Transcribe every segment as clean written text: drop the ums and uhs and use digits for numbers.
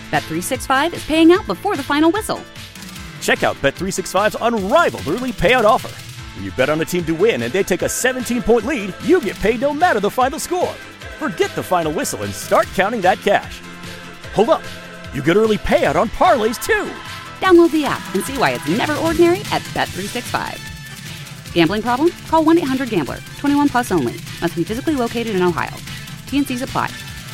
Bet365 is paying out before the final whistle. Check out Bet365's unrivaled early payout offer. When you bet on a team to win and they take a 17-point lead, you get paid no matter the final score. Forget the final whistle and start counting that cash. Hold up. You get early payout on parlays, too. Download the app and see why it's never ordinary at Bet365. Gambling problem? Call 1-800-GAMBLER. 21 plus only. Must be physically located in Ohio. T&Cs apply.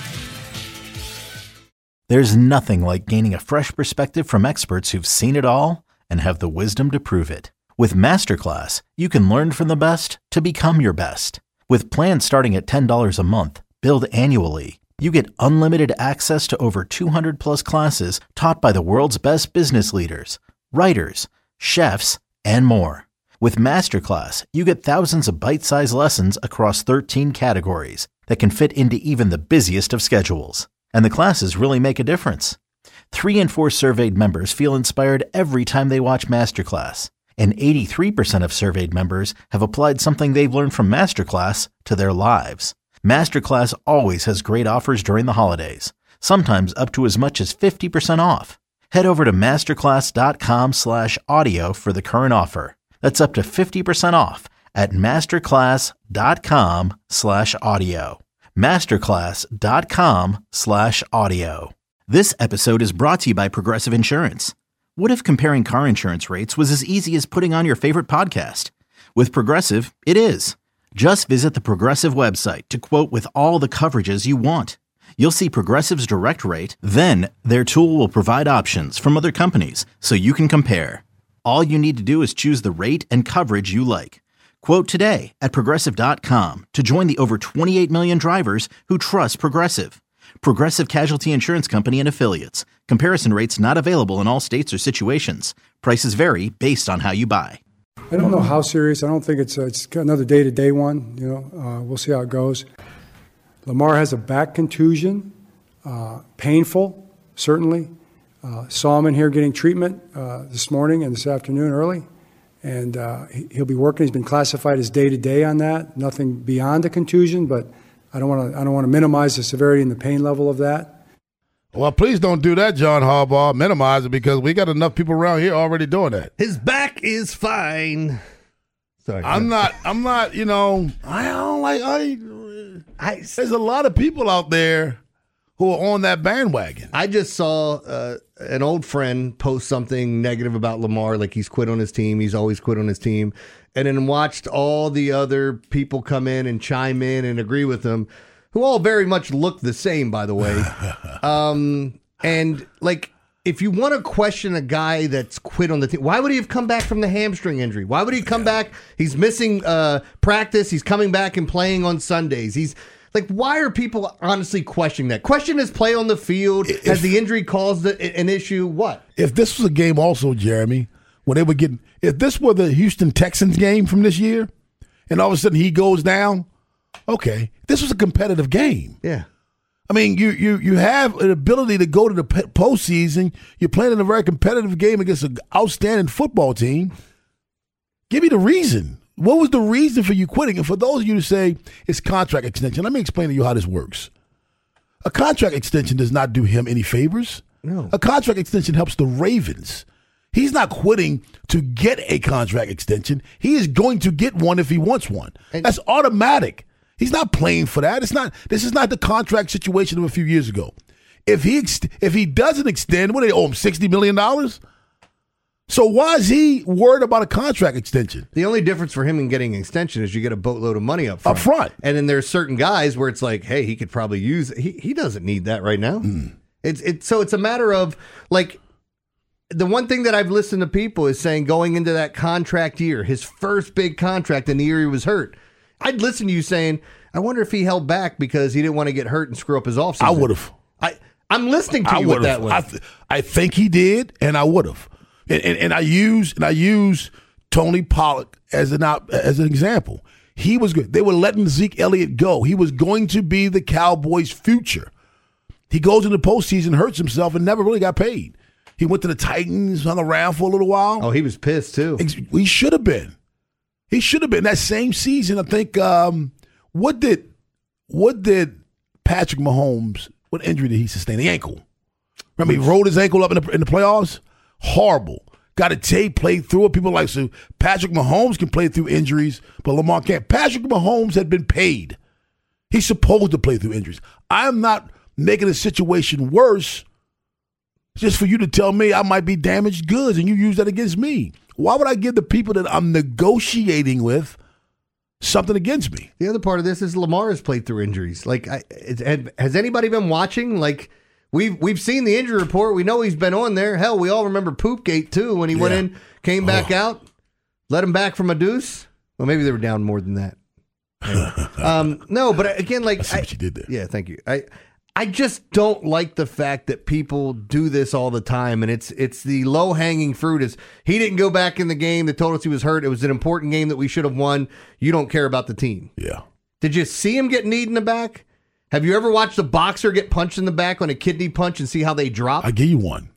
There's nothing like gaining a fresh perspective from experts who've seen it all and have the wisdom to prove it. With Masterclass, you can learn from the best to become your best. With plans starting at $10 a month, billed annually, you get unlimited access to over 200 plus classes taught by the world's best business leaders, writers, chefs, and more. With Masterclass, you get thousands of bite-sized lessons across 13 categories that can fit into even the busiest of schedules. And the classes really make a difference. 3 in 4 surveyed members feel inspired every time they watch Masterclass. And 83% of surveyed members have applied something they've learned from Masterclass to their lives. Masterclass always has great offers during the holidays, sometimes up to as much as 50% off. Head over to masterclass.com/audio for the current offer. That's up to 50% off at masterclass.com/audio. masterclass.com/audio. This episode is brought to you by Progressive Insurance. What if comparing car insurance rates was as easy as putting on your favorite podcast? With Progressive, it is. Just visit the Progressive website to quote with all the coverages you want. You'll see Progressive's direct rate, then their tool will provide options from other companies so you can compare. All you need to do is choose the rate and coverage you like. Quote today at Progressive.com to join the over 28 million drivers who trust Progressive. Progressive Casualty Insurance Company and Affiliates. Comparison rates not available in all states or situations. Prices vary based on how you buy. I don't know how serious. I don't think it's another day-to-day one. We'll see how it goes. Lamar has a back contusion, painful, certainly. Saw him in here getting treatment this morning and this afternoon early, and he'll be working. He's been classified as day-to-day on that. Nothing beyond a contusion, but I don't want to minimize the severity and the pain level of that. Well, please don't do that, John Harbaugh. Minimize it because we got enough people around here already doing that. His back is fine. Sorry, I'm not, I don't like, there's a lot of people out there who are on that bandwagon. I just saw an old friend post something negative about Lamar, like he's quit on his team. He's always quit on his team. And then watched all the other people come in and chime in and agree with him, who all very much look the same, by the way. And, like, if you want to question a guy that's quit on the team, why would he have come back from the hamstring injury? Why would he come back? He's missing practice. He's coming back and playing on Sundays. He's like, why are people honestly questioning that? Question his play on the field. Has the injury caused an issue? What? If this was a game also, Jeremy, when they were getting, if this were the Houston Texans game from this year, and all of a sudden he goes down, okay, this was a competitive game. Yeah. I mean, you have an ability to go to the postseason. You're playing in a very competitive game against an outstanding football team. Give me the reason. What was the reason for you quitting? And for those of you who say it's contract extension, let me explain to you how this works. A contract extension does not do him any favors. No. A contract extension helps the Ravens. He's not quitting to get a contract extension. He is going to get one if he wants one. That's automatic. He's not playing for that. This is not the contract situation of a few years ago. If he doesn't extend, what do they owe him, $60 million? So why is he worried about a contract extension? The only difference for him in getting an extension is you get a boatload of money up front. Up front. And then there's certain guys where it's like, hey, he could probably use it. He doesn't need that right now. So it's a matter of, like, the one thing that I've listened to people is saying going into that contract year, his first big contract in the year he was hurt, I'd listen to you saying, I wonder if he held back because he didn't want to get hurt and screw up his offseason. I would have. I'm listening to you with that one. I think he did, and I would have. And I use Tony Pollard as an example. He was good. They were letting Zeke Elliott go. He was going to be the Cowboys' future. He goes into the postseason, hurts himself, and never really got paid. He went to the Titans, hung around for a little while. Oh, he was pissed too. He should have been. He should have been. That same season, I think, what did Patrick Mahomes, what injury did he sustain? The ankle. Remember, he rolled his ankle up in the playoffs? Horrible. Got a tape, played through it. People like, so Patrick Mahomes can play through injuries, but Lamar can't. Patrick Mahomes had been paid. He's supposed to play through injuries. I'm not making the situation worse just for you to tell me I might be damaged goods and you use that against me. Why would I give the people that I'm negotiating with something against me? The other part of this is Lamar has played through injuries. Like, has anybody been watching? Like, we've seen the injury report. We know he's been on there. Hell, we all remember Poopgate too when he went in, came back out, let him back from a deuce. Well, maybe they were down more than that. Anyway. No, but again, like, I see what you did there. Yeah, thank you. I just don't like the fact that people do this all the time, and it's the low-hanging fruit. Is he didn't go back in the game. They told us he was hurt. It was an important game that we should have won. You don't care about the team. Yeah. Did you see him get kneed in the back? Have you ever watched a boxer get punched in the back on a kidney punch and see how they drop? I'll give you one.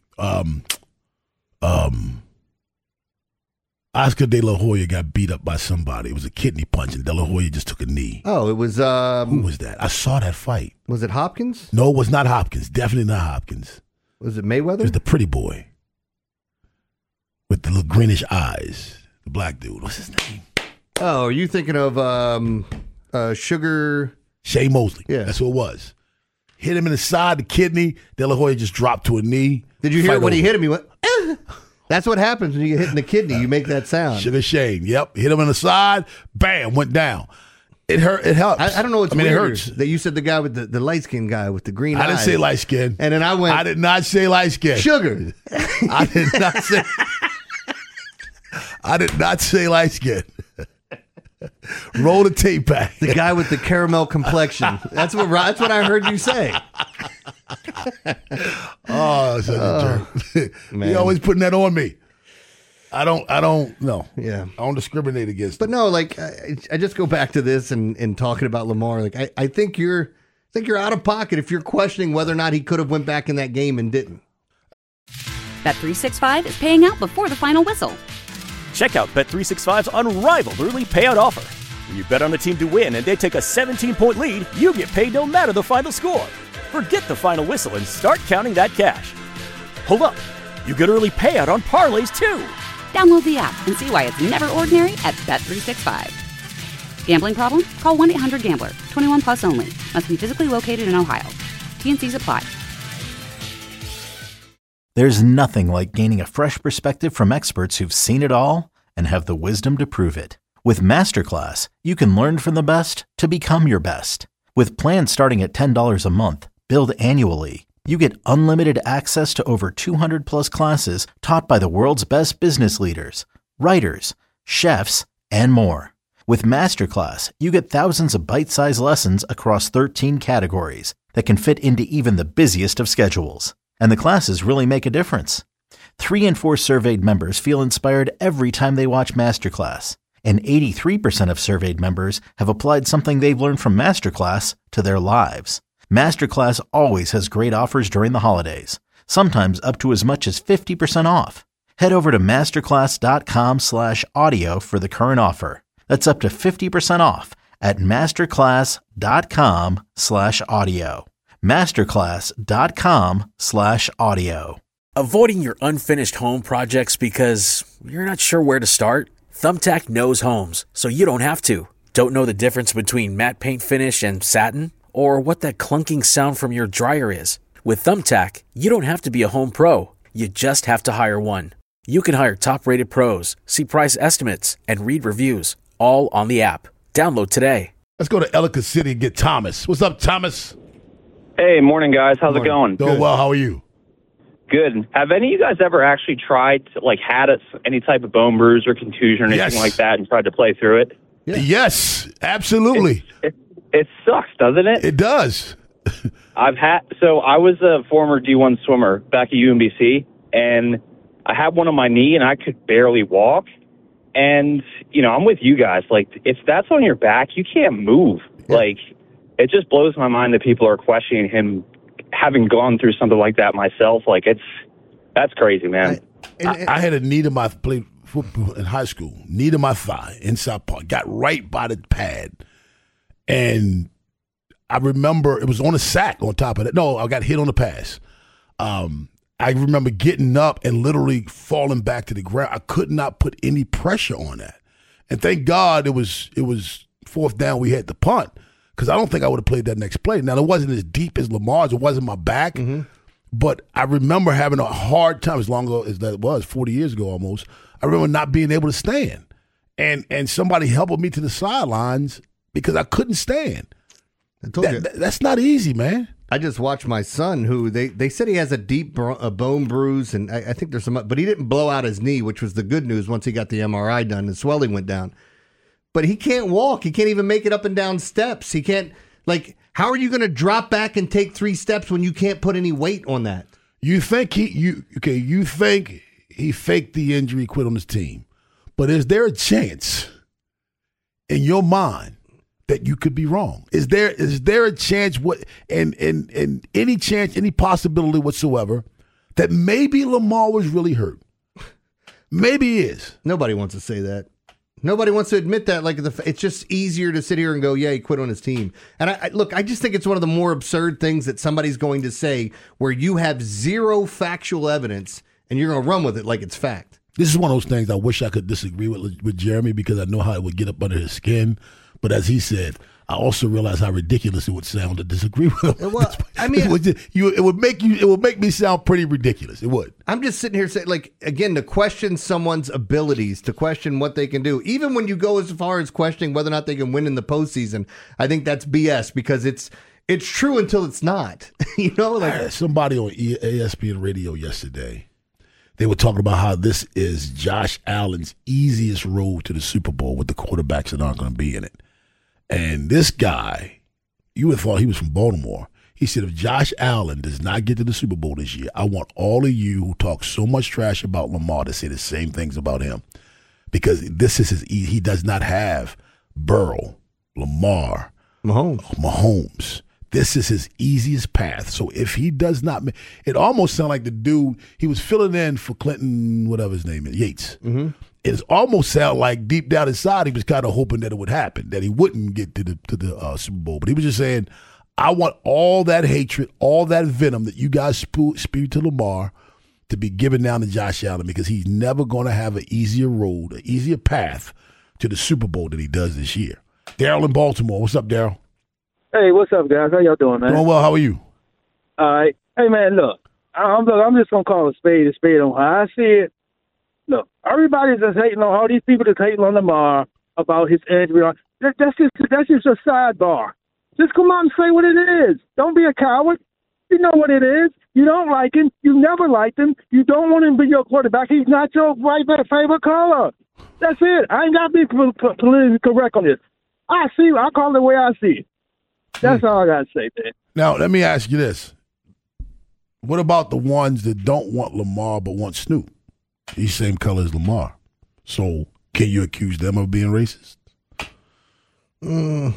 Oscar De La Hoya got beat up by somebody. It was a kidney punch, and De La Hoya just took a knee. Oh, it was... Who was that? I saw that fight. Was it Hopkins? No, it was not Hopkins. Definitely not Hopkins. Was it Mayweather? It was the pretty boy with the little greenish eyes. The black dude. What's his name? Oh, are you thinking of Sugar... Shea Mosley. Yeah. That's who it was. Hit him in the side, the kidney. De La Hoya just dropped to a knee. Did you hear when he hit him? He went... That's what happens when you get hit in the kidney. You make that sound. Sugar Shane. Yep. Hit him on the side. Bam. Went down. It hurt. It helps. I don't know what's weird. It weirder, hurts. that you said the guy with the light-skinned guy with the green eyes. I didn't say light-skinned. And then I went... I did not say light-skinned. Sugar. I did not say... I did not say light-skinned. Roll the tape back. The guy with the caramel complexion. That's what I heard you say. Oh, such a jerk. He always putting that on me. I don't know. Yeah. I don't discriminate against But him. no, like, I just go back to this and talking about Lamar. Like, I think you're out of pocket if you're questioning whether or not he could have went back in that game and didn't. Bet365 is paying out before the final whistle. Check out Bet365's unrivaled early payout offer. When you bet on a team to win and they take a 17-point lead, you get paid no matter the final score. Forget the final whistle and start counting that cash. Hold up. You get early payout on parlays too. Download the app and see why it's never ordinary at Bet365. Gambling problem? Call 1-800-GAMBLER. 21 plus only. Must be physically located in Ohio. T&Cs apply. There's nothing like gaining a fresh perspective from experts who've seen it all and have the wisdom to prove it. With Masterclass, you can learn from the best to become your best. With plans starting at $10 a month, billed annually, you get unlimited access to over 200 plus classes taught by the world's best business leaders, writers, chefs, and more. With Masterclass, you get thousands of bite-sized lessons across 13 categories that can fit into even the busiest of schedules. And the classes really make a difference. 3 in 4 surveyed members feel inspired every time they watch Masterclass. And 83% of surveyed members have applied something they've learned from Masterclass to their lives. Masterclass always has great offers during the holidays, sometimes up to as much as 50% off. Head over to masterclass.com/audio for the current offer. That's up to 50% off at masterclass.com/audio. masterclass.com/audio. Avoiding your unfinished home projects because you're not sure where to start? Thumbtack knows homes, so you don't have to. Don't know the difference between matte paint finish and satin? Or what that clunking sound from your dryer is? With Thumbtack, you don't have to be a home pro. You just have to hire one. You can hire top-rated pros, see price estimates, and read reviews, all on the app. Download today. Let's go to Ellicott City and get Thomas. What's up, Thomas? Hey, morning, guys. How's it going? Doing well. How are you? Good. Have any of you guys ever actually tried to, had any type of bone bruise or contusion or anything like that and tried to play through it? Yeah. Yes, absolutely. It sucks, doesn't it? It does. I was a former D1 swimmer back at UMBC, and I had one on my knee, and I could barely walk. And, I'm with you guys. If that's on your back, you can't move. Yeah. It just blows my mind that people are questioning him having gone through something like that myself. That's crazy, man. I had a knee to my played football in high school, knee to my thigh in South Park, got right by the pad. And I remember it was on a sack on top of that. No, I got hit on the pass. I remember getting up and literally falling back to the ground. I could not put any pressure on that. And thank God it was fourth down. We had to punt because I don't think I would have played that next play. Now, it wasn't as deep as Lamar's. It wasn't my back. But I remember having a hard time, as long ago as that was, 40 years ago almost. I remember not being able to stand. And somebody helping me to the sidelines because I couldn't stand. I told you. That's not easy, man. I just watched my son, who they said he has a deep bone bruise, and I think there's some, but he didn't blow out his knee, which was the good news once he got the MRI done and swelling went down. But he can't walk. He can't even make it up and down steps. He can't, how are you going to drop back and take 3 steps when you can't put any weight on that? You think you think he faked the injury, quit on his team. But is there a chance in your mind that you could be wrong? Is there a chance, and any chance, any possibility whatsoever, that maybe Lamar was really hurt? Maybe he is. Nobody wants to say that. Nobody wants to admit that. It's just easier to sit here and go, yeah, he quit on his team. And I just think it's one of the more absurd things that somebody's going to say where you have zero factual evidence and you're going to run with it like it's fact. This is one of those things I wish I could disagree with Jeremy because I know how it would get up under his skin. But as he said, I also realize how ridiculous it would sound to disagree with him. Well, I mean, it would make me sound pretty ridiculous. It would. I'm just sitting here saying, again, to question someone's abilities, to question what they can do, even when you go as far as questioning whether or not they can win in the postseason, I think that's BS because it's true until it's not. Somebody on ESPN radio yesterday, they were talking about how this is Josh Allen's easiest road to the Super Bowl with the quarterbacks that aren't going to be in it. And this guy, you would have thought he was from Baltimore. He said, if Josh Allen does not get to the Super Bowl this year, I want all of you who talk so much trash about Lamar to say the same things about him. Because this is he does not have Burrow, Lamar, Mahomes. This is his easiest path. So if he does not, it almost sounded like the dude, he was filling in for Clinton, whatever his name is, Yates. Mm-hmm. It almost sounded like deep down inside he was kind of hoping that it would happen, that he wouldn't get to the Super Bowl. But he was just saying, I want all that hatred, all that venom that you guys spew to Lamar to be given down to Josh Allen because he's never going to have an easier road, an easier path to the Super Bowl than he does this year. Daryl in Baltimore. What's up, Daryl? Hey, what's up, guys? How y'all doing, man? Doing well. How are you? All right. Hey, man, look, I'm just going to call a spade on how I see it. Look, everybody's just hating on all these people that's hating on Lamar about his injury. That's just a sidebar. Just come out and say what it is. Don't be a coward. You know what it is. You don't like him. You never liked him. You don't want him to be your quarterback. He's not your favorite color. That's it. I ain't got to be politically correct on this. I call it the way I see it. That's all I got to say, man. Now, let me ask you this. What about the ones that don't want Lamar but want Snoop? He's same color as Lamar. So can you accuse them of being racist? No,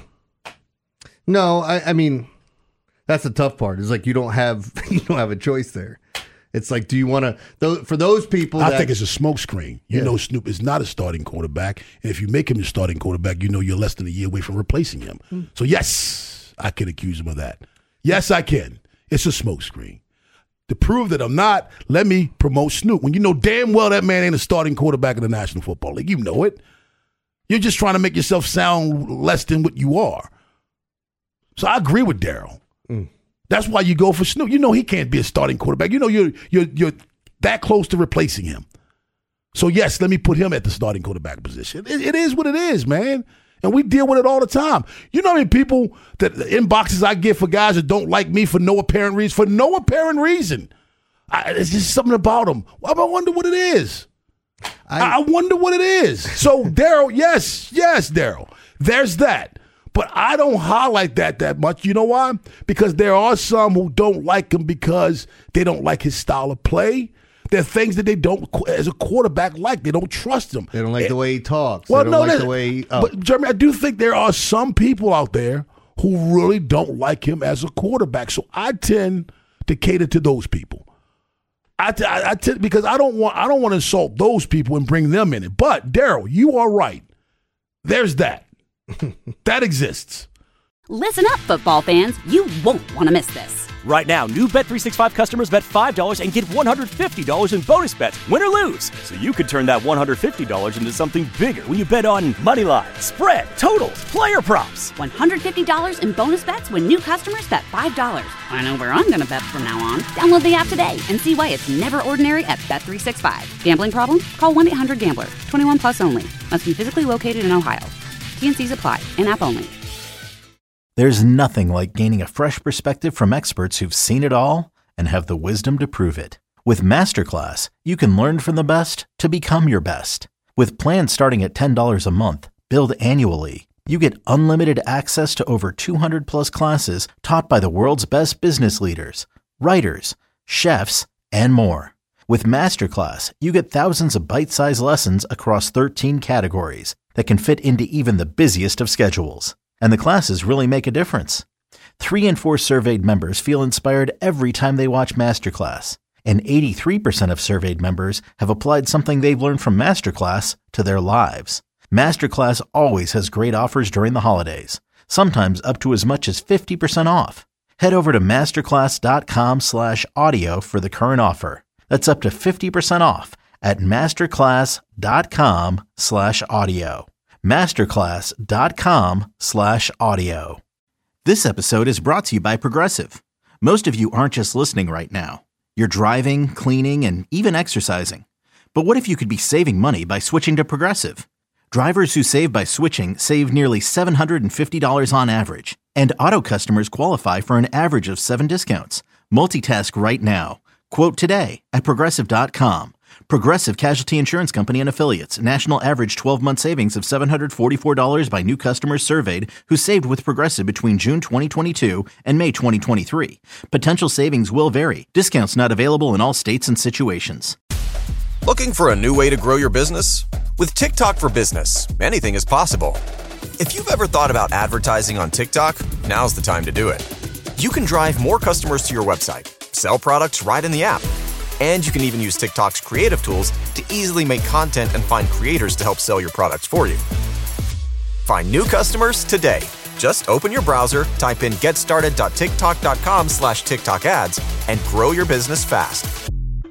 I mean, that's the tough part. It's like you don't have a choice there. It's like, do you want to, for those people I think it's a smokescreen. You know Snoop is not a starting quarterback. And if you make him a starting quarterback, you know you're less than a year away from replacing him. So yes, I can accuse him of that. Yes, I can. It's a smokescreen. To prove that I'm not, let me promote Snoop. When you know damn well that man ain't a starting quarterback in the National Football League. You know it. You're just trying to make yourself sound less than what you are. So I agree with Daryl. That's why you go for Snoop. You know he can't be a starting quarterback. You know you're that close to replacing him. So yes, let me put him at the starting quarterback position. It is what it is, man. And we deal with it all the time. You know how many people that the inboxes I get for guys that don't like me for no apparent reason? For no apparent reason. It's just something about them. I wonder what it is. I wonder what it is. So, Daryl, yes, Daryl. There's that. But I don't highlight that much. You know why? Because there are some who don't like him because they don't like his style of play. There are things that they don't, as a quarterback, like. They don't trust him. They don't like the way he talks. Well, they don't like the way he, But, Jeremy, I do think there are some people out there who really don't like him as a quarterback. So I tend to cater to those people. I tend, because I don't want to insult those people and bring them in it. But, Daryl, you are right. There's that. That exists. Listen up, football fans. You won't want to miss this. Right now, new Bet365 customers bet $5 and get $150 in bonus bets, win or lose. So you could turn that $150 into something bigger when you bet on money line, spread, totals, player props. $150 in bonus bets when new customers bet $5. I know where I'm going to bet from now on. Download the app today and see why it's never ordinary at Bet365. Gambling problem? Call 1-800-GAMBLER. 21 plus only. Must be physically located in Ohio. T&Cs apply. In-app only. There's nothing like gaining a fresh perspective from experts who've seen it all and have the wisdom to prove it. With Masterclass, you can learn from the best to become your best. With plans starting at $10 a month, billed annually, you get unlimited access to over 200 plus classes taught by the world's best business leaders, writers, chefs, and more. With Masterclass, you get thousands of bite-sized lessons across 13 categories that can fit into even the busiest of schedules. And the classes really make a difference. 3 in 4 surveyed members feel inspired every time they watch Masterclass. And 83% of surveyed members have applied something they've learned from Masterclass to their lives. Masterclass always has great offers during the holidays, sometimes up to as much as 50% off. Head over to masterclass.com/audio for the current offer. That's up to 50% off at masterclass.com/audio. masterclass.com/audio. This episode is brought to you by Progressive. Most of you aren't just listening right now. You're driving, cleaning, and even exercising. But what if you could be saving money by switching to Progressive? Drivers who save by switching save nearly $750 on average. And auto customers qualify for an average of 7 discounts. Multitask right now. Quote today at Progressive.com. Progressive Casualty Insurance Company and Affiliates. National average 12-month savings of $744 by new customers surveyed who saved with Progressive between June 2022 and May 2023. Potential savings will vary. Discounts not available in all states and situations. Looking for a new way to grow your business? With TikTok for Business, anything is possible. If you've ever thought about advertising on TikTok, now's the time to do it. You can drive more customers to your website, sell products right in the app, and you can even use TikTok's creative tools to easily make content and find creators to help sell your products for you. Find new customers today. Just open your browser, type in getstarted.tiktok.com/TikTok ads, and grow your business fast.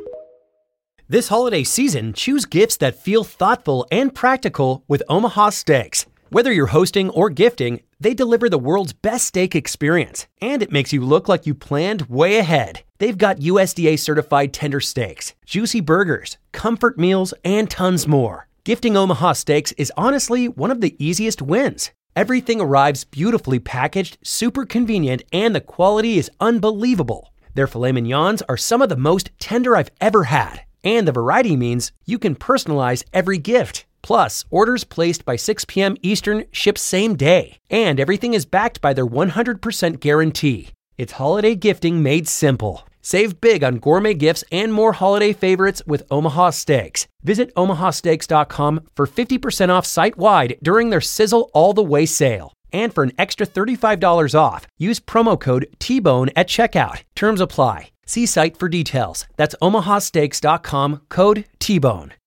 This holiday season, choose gifts that feel thoughtful and practical with Omaha Steaks. Whether you're hosting or gifting, they deliver the world's best steak experience, and it makes you look like you planned way ahead. They've got USDA certified tender steaks, juicy burgers, comfort meals, and tons more. Gifting Omaha Steaks is honestly one of the easiest wins. Everything arrives beautifully packaged, super convenient, and the quality is unbelievable. Their filet mignons are some of the most tender I've ever had, and the variety means you can personalize every gift. Plus, orders placed by 6 p.m. Eastern ship same day, and everything is backed by their 100% guarantee. It's holiday gifting made simple. Save big on gourmet gifts and more holiday favorites with Omaha Steaks. Visit omahasteaks.com for 50% off site-wide during their Sizzle All the Way sale. And for an extra $35 off, use promo code TBONE at checkout. Terms apply. See site for details. That's omahasteaks.com, code TBONE.